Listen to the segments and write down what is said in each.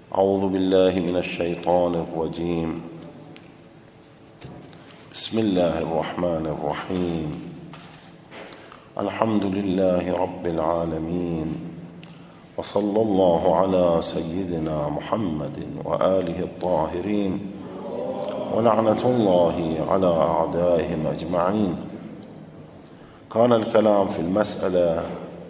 أعوذ بالله من الشيطان الرجيم. بسم الله الرحمن الرحيم. الحمد لله رب العالمين، وصلى الله على سيدنا محمد وآله الطاهرين، ولعنة الله على أعدائهم أجمعين. كان الكلام في المسألة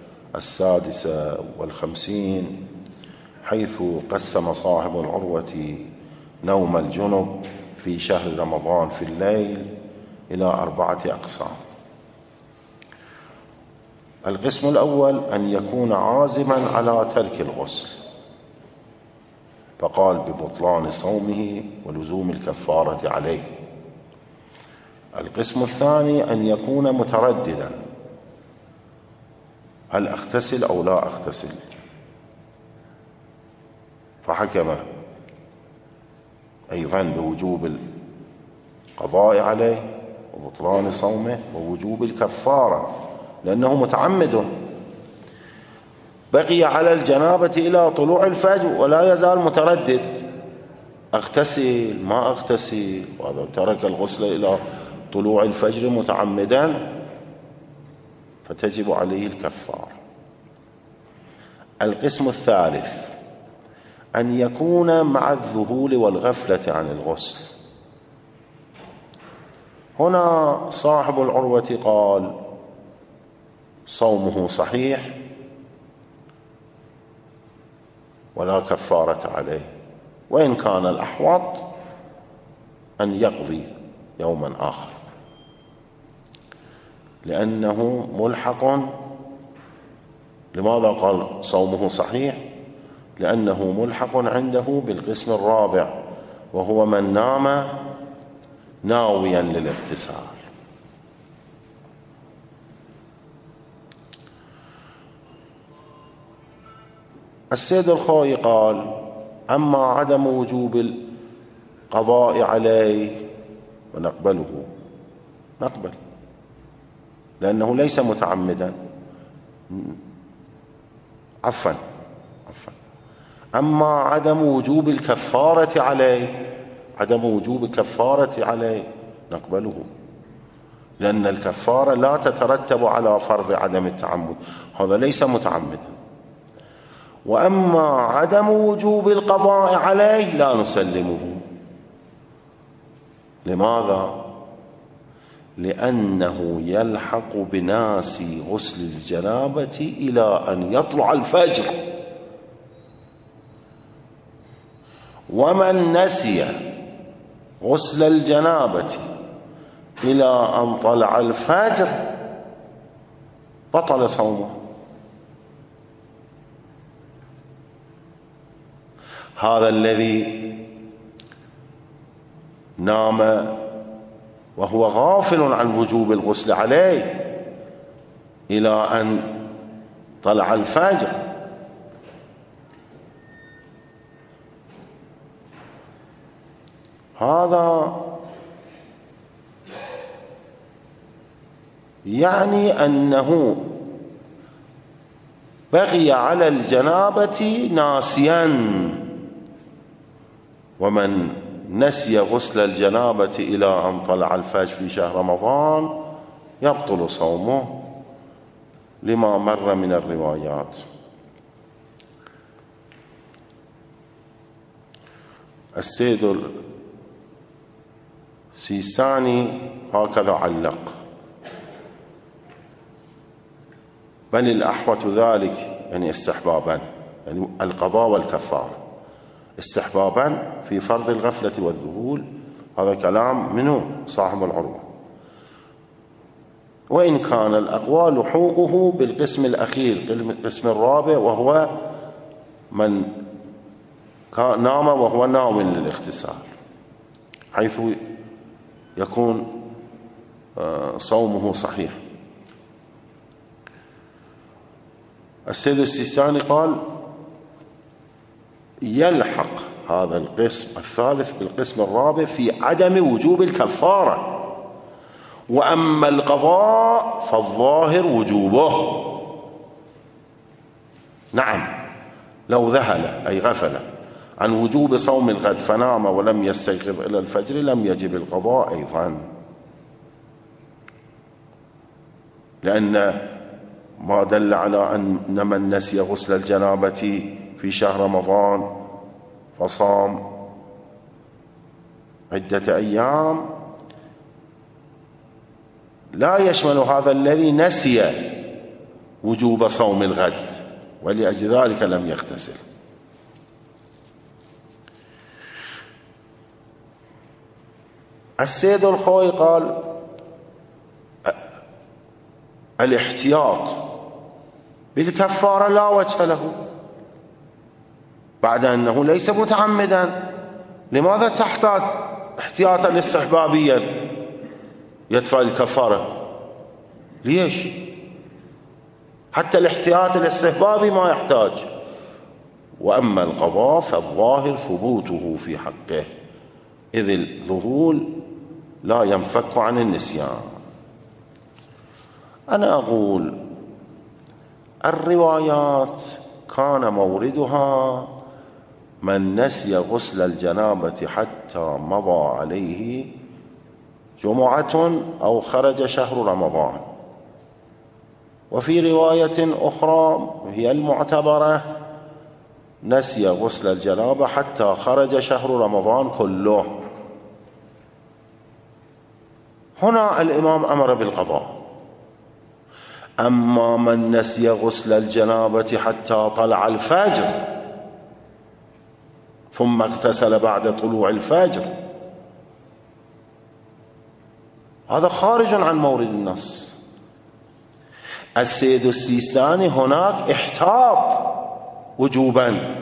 56 حيث قسم صاحب العروة نوم الجنب في شهر رمضان في الليل إلى 4 أقسام. القسم الأول أن يكون عازما على ترك الغسل، فقال ببطلان صومه ولزوم الكفارة عليه. القسم الثاني أن يكون مترددا، هل أغتسل أو لا أغتسل، فحكم أيضا بوجوب القضاء عليه وبطلان صومه ووجوب الكفارة لأنه متعمد. بقي على الجنابة إلى طلوع الفجر ولا يزال متردد، أغتسل ما أغتسل، وهذا ترك الغسل إلى طلوع الفجر متعمدا فتجب عليه الكفارة. القسم الثالث أن يكون مع الذهول والغفلة عن الغسل. هنا صاحب العروة قال صومه صحيح ولا كفارة عليه، وإن كان الأحوط أن يقضي يوما آخر لأنه ملحق. لماذا قال صومه صحيح؟ لأنه ملحق عنده بالقسم الرابع، وهو من نام ناويا للاغتسال. السيد الخوئي قال أما عدم وجوب القضاء عليه ونقبله، نقبل لأنه ليس متعمدا. عفوا أما عدم وجوب الكفارة عليه، عدم وجوب الكفارة عليه نقبله، لأن الكفارة لا تترتب على فرض عدم التعمد، هذا ليس متعمدا. وأما عدم وجوب القضاء عليه لا نسلمه. لماذا؟ لأنه يلحق بناس غسل الجنابة إلى أن يطلع الفجر، ومن نسي غسل الجنابة إلى أن طلع الفجر بطل صومه. هذا الذي نام وهو غافل عن وجوب الغسل عليه إلى أن طلع الفجر، هذا يعني أنه بقي على الجنابة ناسيا، ومن نسي غسل الجنابة إلى أن طلع الفجر في شهر رمضان يبطل صومه لما مر من الروايات. السيد السيستاني هكذا علق: بل الأحوط ذلك، يعني استحبابا، يعني القضاء والكفارة استحبابا في فرض الغفلة والذهول. هذا كلام منه صاحب العروة. وإن كان الأقوى لحوقه بالقسم الأخير، القسم الرابع، وهو من نام وهو ناوي للاغتسال، حيث يكون صومه صحيح. السيد السيستاني قال يلحق هذا القسم الثالث بالقسم الرابع في عدم وجوب الكفارة، وأما القضاء فالظاهر وجوبه. نعم، لو ذهل أي غفل عن وجوب صوم الغد فنام ولم يستيقظ إلى الفجر لم يجب القضاء أيضا، لأن ما دل على أن من نسي غسل الجنابة في شهر رمضان فصام عدة أيام لا يشمل هذا الذي نسي وجوب صوم الغد، ولأجل ذلك لم يغتسل. السيد الخوي قال الاحتياط بالكفارة لا وجه له بعد أنه ليس متعمدا. لماذا تحتاج احتياطا استحبابيا يدفع الكفارة؟ ليش؟ حتى الاحتياط الاستحبابي ما يحتاج. وأما القضاء فالظاهر ثبوته في حقه، إذ الذهول لا ينفك عن النسيان. أنا أقول الروايات كان موردها من نسي غسل الجنابة حتى مضى عليه جمعة أو خرج شهر رمضان، وفي رواية أخرى هي المعتبرة نسي غسل الجنابة حتى خرج شهر رمضان كله. هنا الإمام أمر بالقضاء. أما من نسي غسل الجنابة حتى طلع الفجر ثم اغتسل بعد طلوع الفجر، هذا خارج عن مورد النص. السيد السيستاني هناك احتاط وجوبا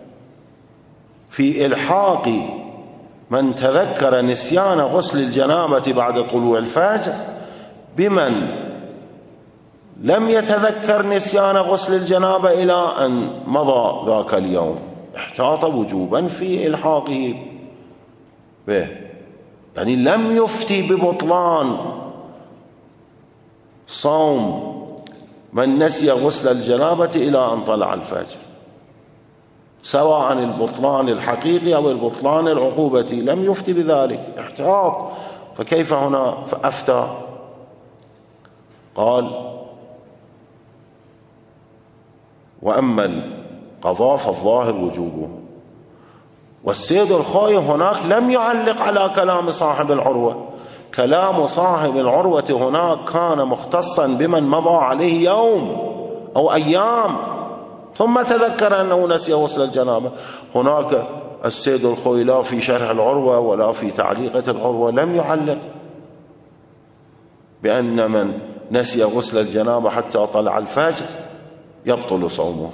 في إلحاق من تذكر نسيان غسل الجنابة بعد طلوع الفجر بمن لم يتذكر نسيان غسل الجنابة إلى أن مضى ذاك اليوم، احتاط وجوبا في إلحاقه به، يعني لم يفتي ببطلان صوم من نسي غسل الجنابة إلى أن طلع الفجر، سواء البطلان الحقيقي أو البطلان العقوبتي، لم يفتي بذلك، احتاط. فكيف هنا فأفتى؟ قال وأما القضاء فالظاهر وجوبه. والسيد الخوي هناك لم يعلق على كلام صاحب العروة، كلام صاحب العروة هناك كان مختصا بمن مضى عليه يوم أو أيام ثم تذكر أنه نسي غسل الجنابة. هناك السيد الخوي لا في شرح العروة ولا في تعليقة العروة لم يعلق بأن من نسي غسل الجنابة حتى طلع الفجر يبطل صومه،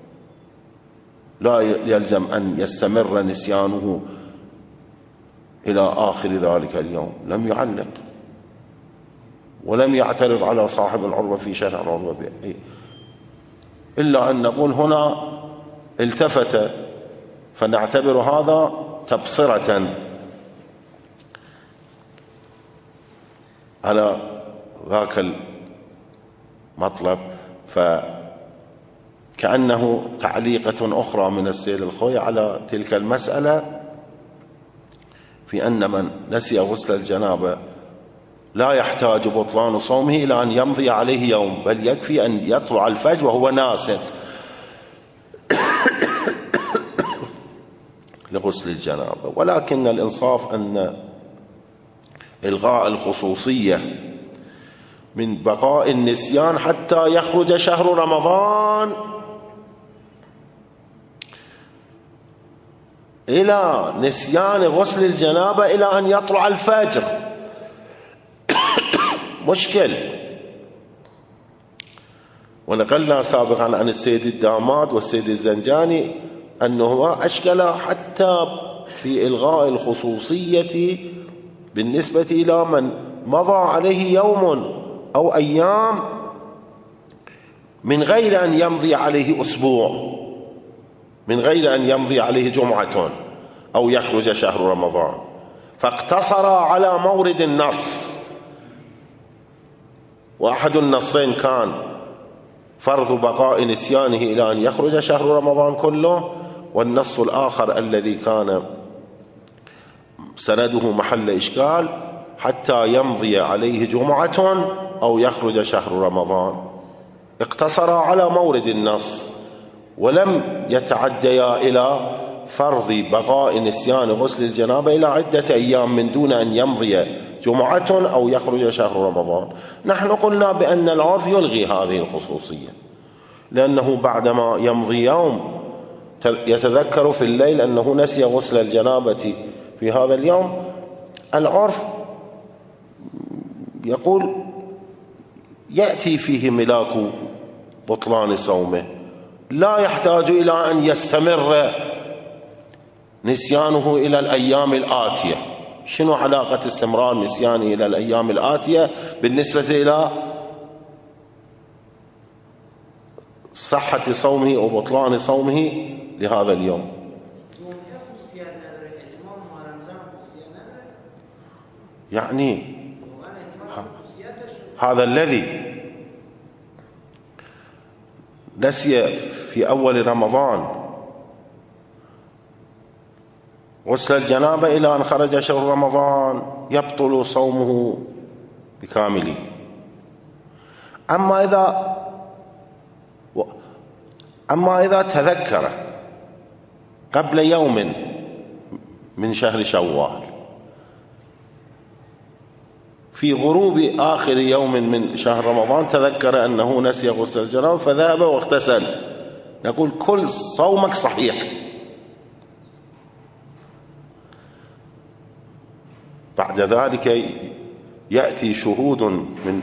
لا يلزم أن يستمر نسيانه إلى آخر ذلك اليوم، لم يعلق ولم يعترض على صاحب العروة في شرح العروة، إلا أن نقول هنا التفت، فنعتبر هذا تبصرة على ذاك المطلب، فكأنه تعليقة أخرى من السيد الخوي على تلك المسألة في أن من نسي غسل الجنابة لا يحتاج بطلان صومه إلى أن يمضي عليه يوم، بل يكفي أن يطلع الفجر وهو ناس لغسل الجنابة. ولكن الإنصاف أن إلغاء الخصوصية من بقاء النسيان حتى يخرج شهر رمضان إلى نسيان غسل الجنابة إلى أن يطلع الفجر مشكل. ونقلنا سابقا عن السيد الداماد والسيد الزنجاني أنه أشكل حتى في إلغاء الخصوصية بالنسبة إلى من مضى عليه يوم أو أيام من غير أن يمضي عليه أسبوع، من غير أن يمضي عليه جمعة أو يخرج شهر رمضان، فاقتصر على مورد النص، وأحد النصين كان فرض بقاء نسيانه إلى أن يخرج شهر رمضان كله، والنص الآخر الذي كان سنده محل إشكال حتى يمضي عليه جمعة أو يخرج شهر رمضان، اقتصر على مورد النص ولم يتعديا إلى فرض بقاء نسيان غسل الجنابة إلى عدة أيام من دون أن يمضي جمعة أو يخرج شهر رمضان. نحن قلنا بأن العرف يلغي هذه الخصوصية، لأنه بعدما يمضي يوم يتذكر في الليل أنه نسي غسل الجنابة في هذا اليوم، العرف يقول يأتي فيه ملاك بطلان صومه، لا يحتاج إلى أن يستمر نسيانه إلى الأيام الآتية. شنو علاقة استمرار نسيانه إلى الأيام الآتية بالنسبة إلى صحة صومه أو بطلان صومه لهذا اليوم؟ يعني هذا الذي نسي في أول رمضان غسل الجنابة إلى أن خرج شهر رمضان يبطل صومه بكامله. أما إذا تذكر قبل يوم من شهر شوال في غروب آخر يوم من شهر رمضان تذكر أنه نسي غسل الجنابة فذهب واغتسل، نقول كل صومك صحيح. بعد ذلك يأتي شهود من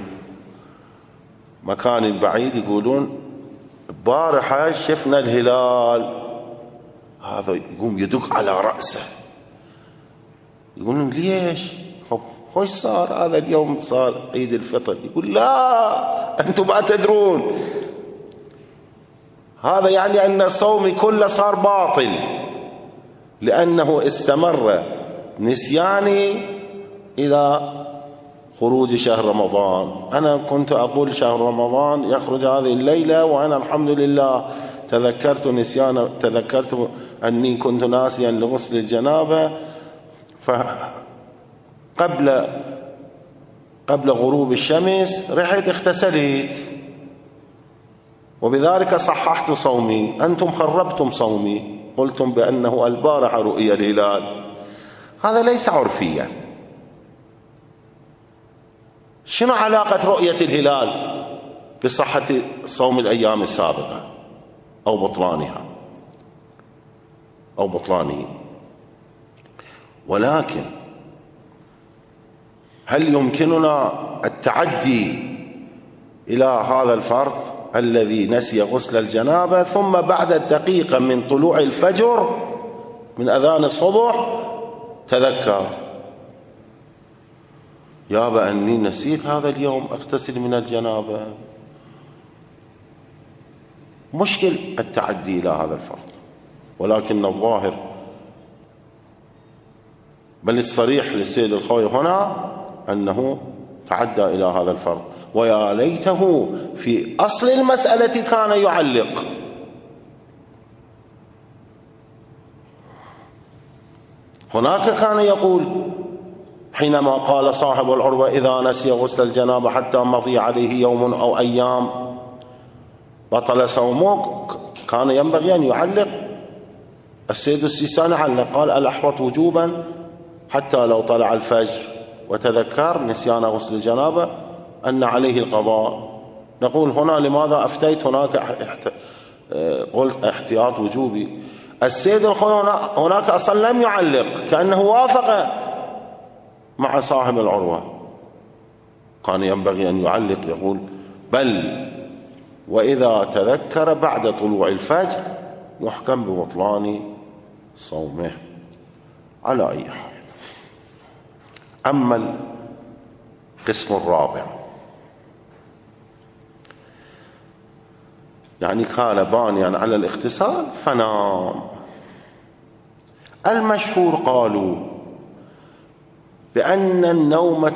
مكان بعيد يقولون بارحة شفنا الهلال، هذا يقوم يدق على رأسه، يقولون ليش؟ خوش صار هذا اليوم صار عيد الفطر، يقول لا أنتم ما تدرون، هذا يعني أن الصوم كله صار باطل لأنه استمر نسياني إلى خروج شهر رمضان. أنا كنت أقول شهر رمضان يخرج هذه الليلة وأنا الحمد لله تذكرت أني كنت ناسيا لغسل الجنابة، قبل غروب الشمس رحت اغتسلت وبذلك صححت صومي. أنتم خربتم صومي، قلتم بأنه البارحة رؤيا الهلال، هذا ليس عرفيا. شنو علاقة رؤية الهلال بصحة صوم الأيام السابقة أو بطلانه؟ ولكن هل يمكننا التعدي إلى هذا الفرض الذي نسي غسل الجنابة ثم بعد دقيقة من طلوع الفجر من أذان الصبح تذكر يابا أني نسيت هذا اليوم أغتسل من الجنابة؟ مشكل التعدي إلى هذا الفرض، ولكن الظاهر بل الصريح للسيد الخوي هنا أنه تعدى إلى هذا الفرض، ويا ليته في أصل المسألة كان يعلق. هناك كان يقول حينما قال صاحب العروة إذا نسي غسل الجنابة حتى مضي عليه يوم أو أيام بطل صومه، كان ينبغي أن يعلق. السيد السيستاني علق قال الأحوط وجوبا حتى لو طلع الفجر وتذكر نسيان غسل الجنابة أن عليه القضاء. نقول هنا لماذا أفتيت هناك قلت احتياط وجوبي؟ السيد الخوي هناك أصلا لم يعلق، كأنه وافق مع صاحب العروة، كان ينبغي أن يعلق يقول بل وإذا تذكر بعد طلوع الفجر يحكم ببطلان صومه. على أي حال، أما القسم الرابع يعني كان بانيا على الاغتسال فنام. المشهور قالوا بأن النومة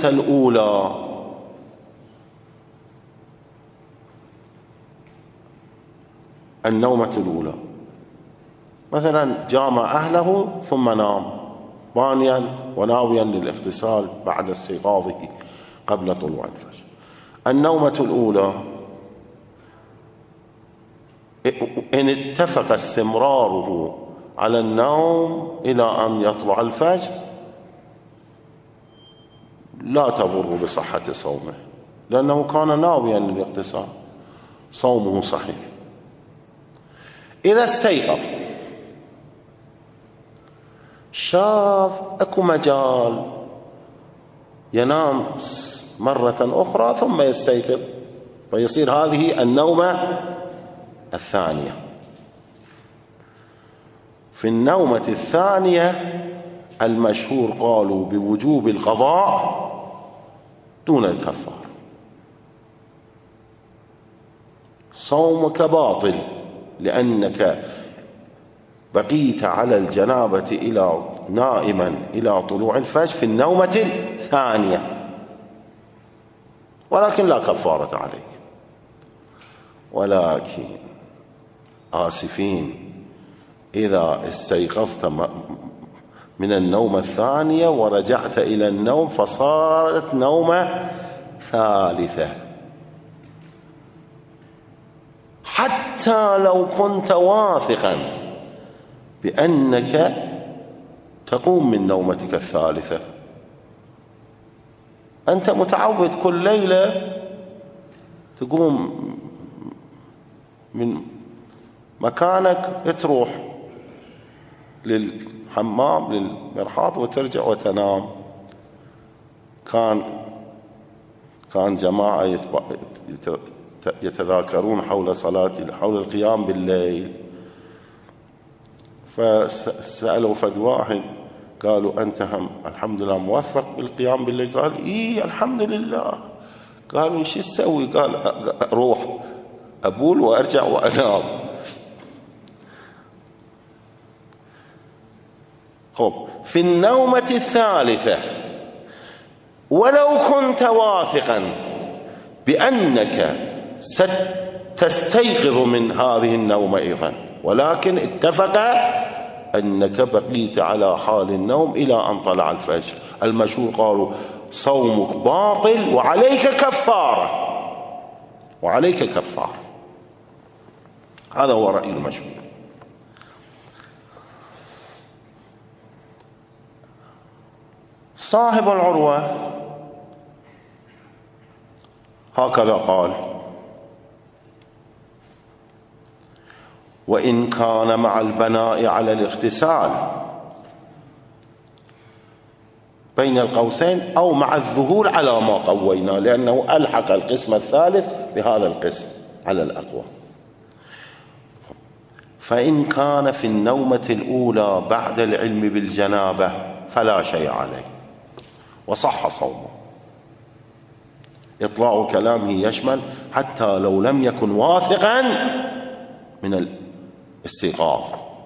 الأولى مثلا جامع أهله ثم نام بانيا وناويا للاغتسال بعد استيقاظه قبل طلوع الفجر. النومة الأولى إن اتفق استمراره على النوم إلى أن يطلع الفجر لا تضر بصحة صومه، لأنه كان ناويا للاغتسال، صومه صحيح. إذا استيقظ شاف أكو مجال ينام مرة أخرى ثم يستيقظ، فيصير هذه النومة الثانية. في النومة الثانية المشهور قالوا بوجوب القضاء دون الكفار، صومك باطل لأنك بقيت على الجنابة نائما إلى طلوع الفجر في النومة الثانية، ولكن لا كفارة عليك. ولكن آسفين إذا استيقظت من النومة الثانية ورجعت إلى النوم فصارت نومة ثالثة، حتى لو كنت واثقا بأنك تقوم من نومتك الثالثة، أنت متعود كل ليلة تقوم من مكانك تروح للحمام للمرحاض وترجع وتنام. كان جماعة يتذاكرون حول القيام بالليل، فسألوا فد واحد قالوا أنت الحمد لله موفق بالقيام بالليل؟ قال إيه الحمد لله. قالوا شو تسوي؟ قال روح أبول وأرجع وأنام. في النومة الثالثة ولو كنت واثقا بأنك ستستيقظ من هذه النومة أيضا، ولكن اتفق أنك بقيت على حال النوم إلى أن طلع الفجر، المشهور قالوا صومك باطل وعليك كفارة، وعليك كفارة. هذا هو رأي المشهور. صاحب العروة هكذا قال: وإن كان مع البناء على الاغتسال بين القوسين أو مع الذهول على ما قوينا، لأنه ألحق القسم الثالث بهذا القسم على الأقوى. فإن كان في النومة الأولى بعد العلم بالجنابة فلا شيء عليه وصح صومه. إطلاع كلامه يشمل حتى لو لم يكن واثقا من الاستيقاظ.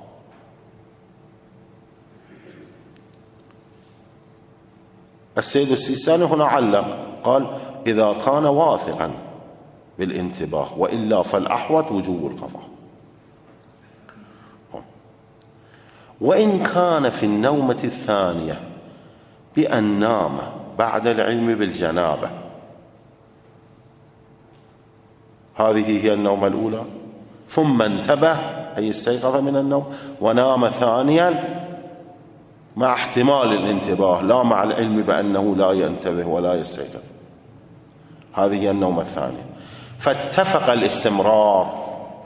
السيد السيستاني هنا علق قال: إذا كان واثقا بالانتباه، وإلا فالأحوط وجوب القضاء. وإن كان في النومة الثانية بأن نام بعد العلم بالجنابة، هذه هي النومة الأولى، ثم انتبه أي استيقظ من النوم ونام ثانيا مع احتمال الانتباه، لا مع العلم بأنه لا ينتبه ولا يستيقظ، هذه هي النومة الثانية، فاتفق الاستمرار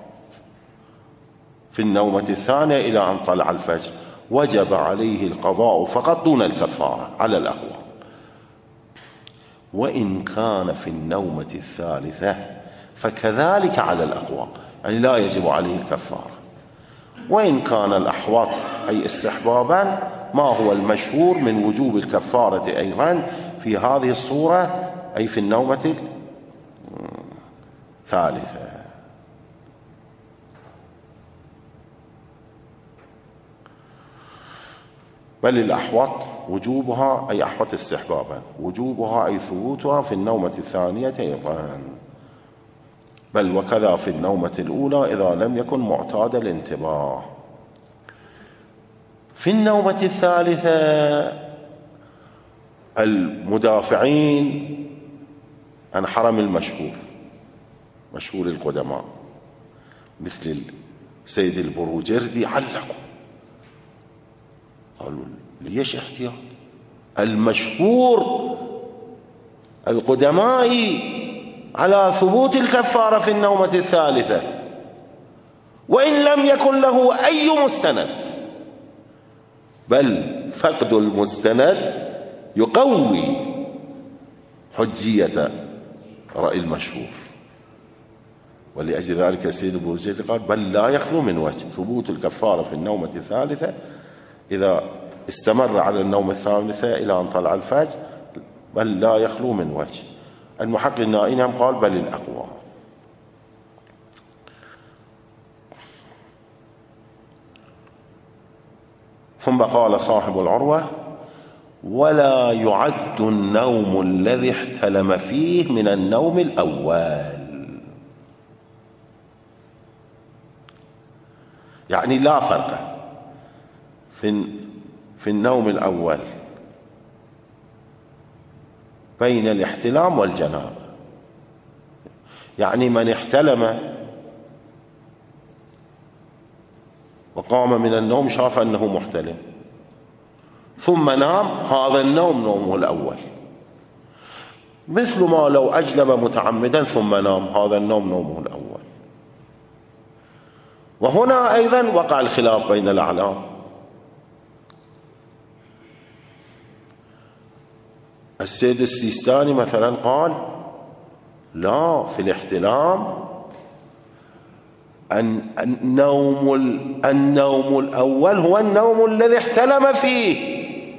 في النومة الثانية إلى أن طلع الفجر، وجب عليه القضاء فقط دون الكفارة على الأقوى. وإن كان في النومة الثالثة فكذلك على الأقوى، يعني لا يجب عليه الكفارة. وإن كان الأحوط أي استحبابا ما هو المشهور من وجوب الكفارة أيضا في هذه الصورة، أي في النومة الثالثة. بل الأحوط وجوبها أي أحوط استحبابا، وجوبها أي ثبوتها في النومة الثانية أيضا، بل وكذا في النومة الأولى إذا لم يكن معتاد الانتباه. في النومة الثالثة المدافعين عن حرم المشهور، مشهور القدماء مثل السيد البروجردي علقوا قالوا ليش احتياط؟ المشهور القدماء على ثبوت الكفارة في النومة الثالثة، وإن لم يكن له أي مستند، بل فقد المستند يقوي حجية رأي المشهور. ولأجل ذلك السيد البروجردي قال بل لا يخلو من وجه ثبوت الكفارة في النومة الثالثة إذا استمر على النوم الثالثة إلى أن طلع الفجر، بل لا يخلو من وجه. المحقق النائي قال بل الأقوى. ثم قال صاحب العروة ولا يعد النوم الذي احتلم فيه من النوم الأول، يعني لا فرق في النوم الأول بين الاحتلام والجنابة. يعني من احتلم وقام من النوم شاف أنه محتلم ثم نام، هذا النوم نومه الأول، مثل ما لو أجنب متعمدا ثم نام، هذا النوم نومه الأول. وهنا أيضا وقع الخلاف بين الأعلام. السيد السيستاني مثلا قال لا، في الاحتلام النوم الأول هو النوم الذي احتلم فيه،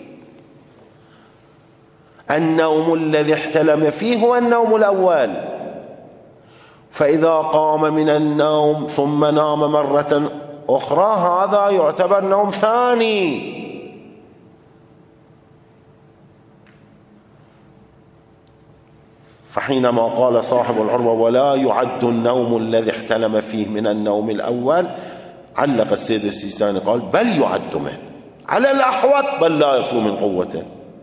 النوم الذي احتلم فيه هو النوم الأول، فإذا قام من النوم ثم نام مرة أخرى هذا يعتبر نوم ثاني. فحينما قال صاحب العروة ولا يعد النوم الذي احتلم فيه من النوم الأول، علق السيد السيستاني قال بل يعد منه على الأحوط، بل لا يخلو من قوته.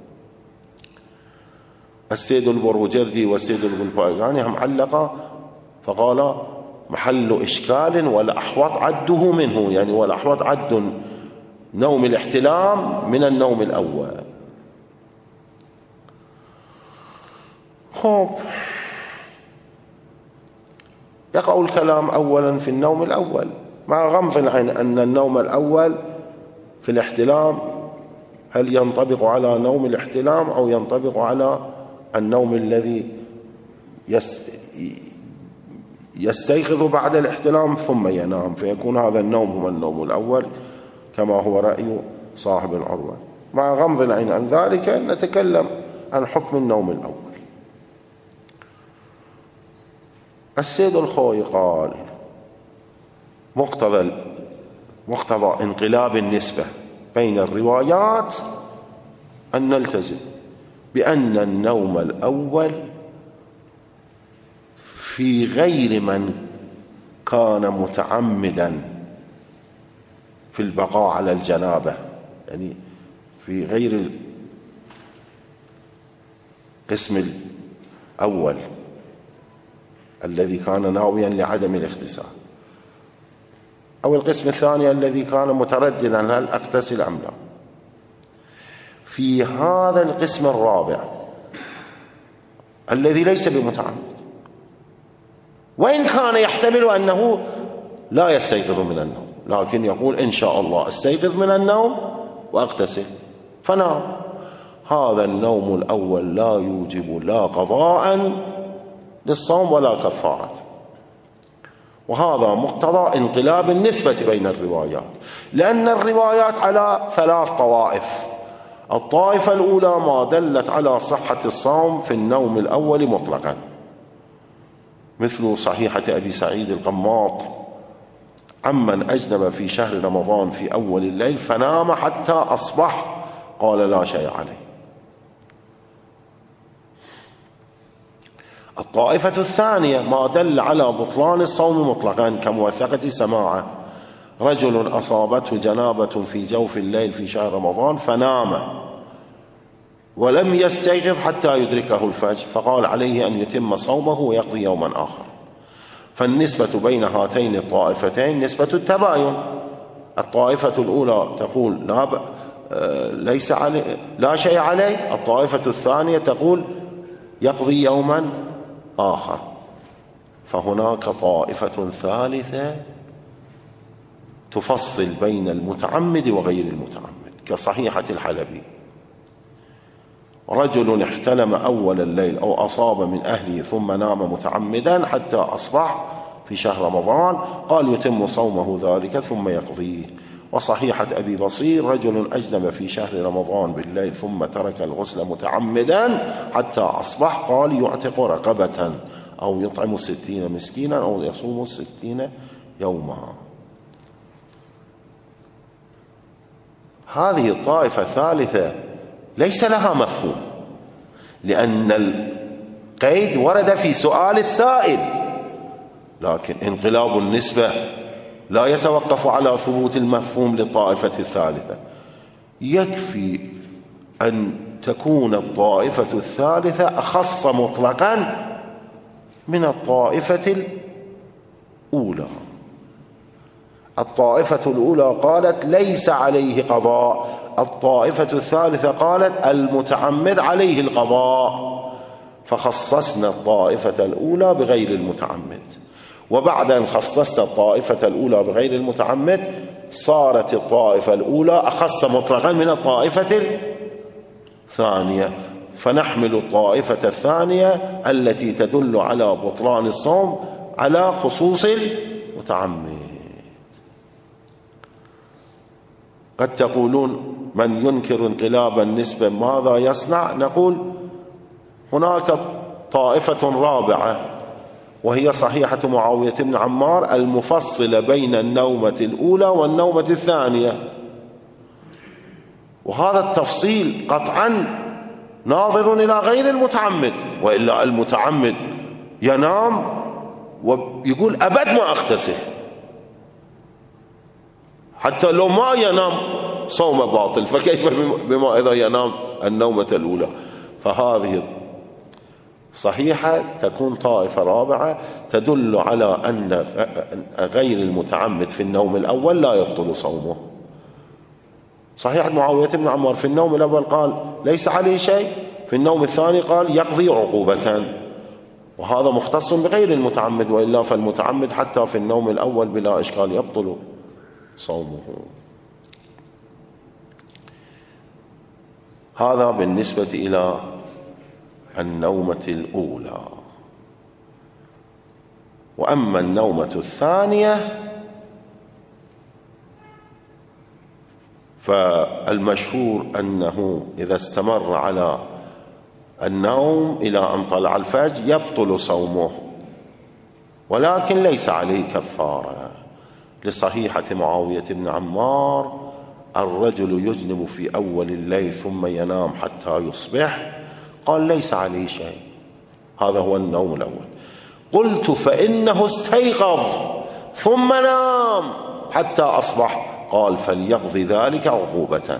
السيد البروجردي والسيد البلبائقاني هم علقا فقال محل إشكال والأحوط عده منه، يعني والأحوط عد نوم الاحتلام من النوم الأول. خب، يقع الكلام أولا في النوم الأول مع غمض العين أن النوم الأول في الاحتلام هل ينطبق على نوم الاحتلام أو ينطبق على النوم الذي يستيقظ بعد الاحتلام ثم ينام، فيكون هذا النوم هو النوم الأول كما هو رأي صاحب العروة. مع غمض العين عن ذلك نتكلم عن حكم النوم الأول. السيد الخوي قال مقتضى انقلاب النسبة بين الروايات أن نلتزم بأن النوم الأول في غير من كان متعمدا في البقاء على الجنابة، يعني في غير القسم الأول الذي كان ناويا لعدم الاغتسال، أو القسم الثاني الذي كان مترددا هل أغتسل أم لا. في هذا القسم الرابع الذي ليس بمتعمد، وإن كان يحتمل أنه لا يستيقظ من النوم، لكن يقول إن شاء الله استيقظ من النوم وأغتسل فنام، هذا النوم الأول لا يوجب لا قضاء للصوم ولا كفارة. وهذا مقتضى انقلاب النسبة بين الروايات، لأن الروايات على ثلاث طوائف. الطائفة الأولى ما دلت على صحة الصوم في النوم الأول مطلقا، مثل صحيحة أبي سعيد القماط عمن أجنب في شهر رمضان في أول الليل فنام حتى أصبح قال لا شيء عليه. الطائفة الثانية ما دل على بطلان الصوم مطلقا كموثقة سماعة رجل أصابته جنابة في جوف الليل في شهر رمضان فنام ولم يستيقظ حتى يدركه الفجر، فقال عليه أن يتم صومه ويقضي يوما آخر. فالنسبة بين هاتين الطائفتين نسبة التباين. الطائفة الأولى تقول ليس عليه، لا شيء عليه. الطائفة الثانية تقول يقضي يوما آخر. فهناك طائفة ثالثة تفصل بين المتعمد وغير المتعمد كصحيحة الحلبي: رجل احتلم أول الليل أو أصاب من أهله ثم نام متعمدا حتى أصبح في شهر رمضان، قال يتم صومه ذلك ثم يقضيه. وصحيحة أبي بصير: رجل أجنب في شهر رمضان بالليل ثم ترك الغسل متعمدا حتى أصبح، قال يعتق رقبة أو يطعم 60 مسكينا أو يصوم 60 يوما. هذه الطائفة الثالثة ليس لها مفهوم، لأن القيد ورد في سؤال السائل، لكن انقلاب النسبة لا يتوقف على ثبوت المفهوم للطائفة الثالثة. يكفي أن تكون الطائفة الثالثة أخص مطلقا من الطائفة الأولى. الطائفة الأولى قالت ليس عليه قضاء، الطائفة الثالثة قالت المتعمد عليه القضاء، فخصصنا الطائفة الأولى بغير المتعمد. وبعد أن خصصنا الطائفة الأولى بغير المتعمد صارت الطائفة الأولى أخص مطلقا من الطائفة الثانية، فنحمل الطائفة الثانية التي تدل على بطلان الصوم على خصوص المتعمد. قد تقولون من ينكر انقلاب النسبة ماذا يصنع؟ نقول هناك طائفة رابعة وهي صحيحة معاوية بن عمار المفصلة بين النومة الأولى والنومة الثانية، وهذا التفصيل قطعا ناظر إلى غير المتعمد، وإلا المتعمد ينام ويقول أبد ما أغتسل، حتى لو ما ينام صوم باطل، فكيف بما إذا ينام النومة الأولى؟ فهذه صحيحة تكون طائفة رابعة تدل على أن غير المتعمد في النوم الأول لا يبطل صومه. صحيح معاوية بن عمار في النوم الأول قال ليس عليه شيء، في النوم الثاني قال يقضي عقوبة، وهذا مختص بغير المتعمد، وإلا فالمتعمد حتى في النوم الأول بلا إشكال يبطل صومه. هذا بالنسبة إلى النومة الأولى. وأما النومة الثانية فالمشهور أنه إذا استمر على النوم إلى أن طلع الفجر يبطل صومه، ولكن ليس عليه كفارة، لصحيحة معاوية بن عمار: الرجل يجنب في أول الليل ثم ينام حتى يصبح، قال ليس عليه شيء، هذا هو النوم الأول. قلت فإنه استيقظ ثم نام حتى أصبح، قال فليقضي ذلك عقوبة.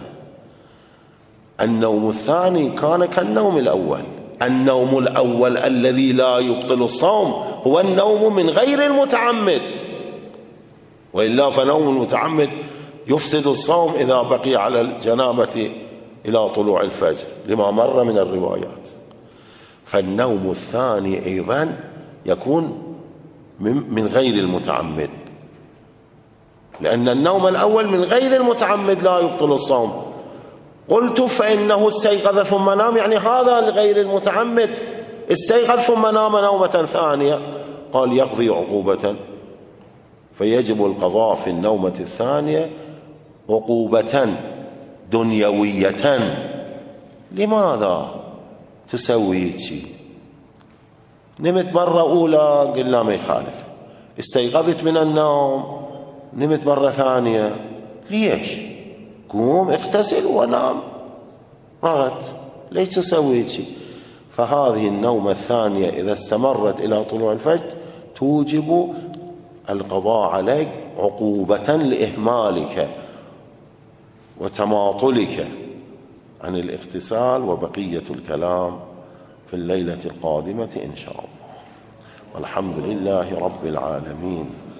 النوم الثاني كان كالنوم الأول. النوم الأول الذي لا يبطل الصوم هو النوم من غير المتعمد، وإلا فنوم المتعمد يفسد الصوم إذا بقي على الجنابة إلى طلوع الفجر لما مر من الروايات. فالنوم الثاني أيضا يكون من غير المتعمد، لأن النوم الأول من غير المتعمد لا يبطل الصوم. قلت فإنه استيقظ ثم نام، يعني هذا لغير المتعمد استيقظ ثم نام نومة ثانية، قال يقضي عقوبة، فيجب القضاء في النومة الثانية عقوبة دنيوية. لماذا تسوي شيء؟ نمت مرة أولى قلنا ما يخالف، استيقظت من النوم نمت مرة ثانية، ليش؟ قوم اغتسل ونام رغد، ليش تسوي شيء؟ فهذه النومة الثانية إذا استمرت إلى طلوع الفجر توجب القضاء عليك عقوبة لإهمالك وتماطلك عن الاغتسال، وبقية الكلام في الليلة القادمة إن شاء الله. والحمد لله رب العالمين.